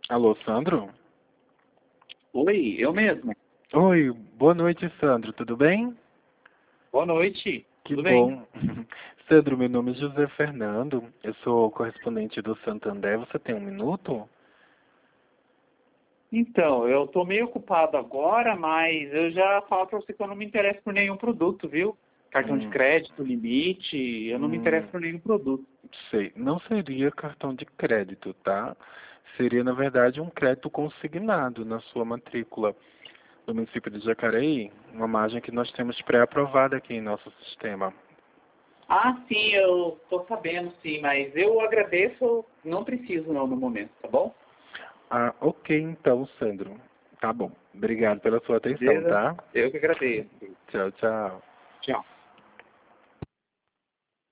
Alô, Sandro? Oi, eu mesmo. Oi, boa noite, Sandro. Tudo bem? Boa noite. Que Tudo bem? bom. Sandro, meu nome é José Fernando. Eu sou correspondente do Santander. Você tem um minuto? Então, eu tô meio ocupado agora, mas eu já falo para você que eu não me interesso por nenhum produto, viu? Cartão de Hum, crédito, limite, eu não me interesso hum, por nenhum produto. sei. Não seria cartão de crédito, tá? Seria, na verdade, um crédito consignado na sua matrícula do município de Jacareí, uma margem que nós temos pré-aprovada aqui em nosso sistema. Ah, sim, eu tô sabendo, sim, mas eu agradeço, não preciso não no momento, tá bom? Ah, ok, então, Sandro. Tá bom. Obrigado pela sua atenção, Beleza? tá? Eu que agradeço. Tchau, tchau. Tchau.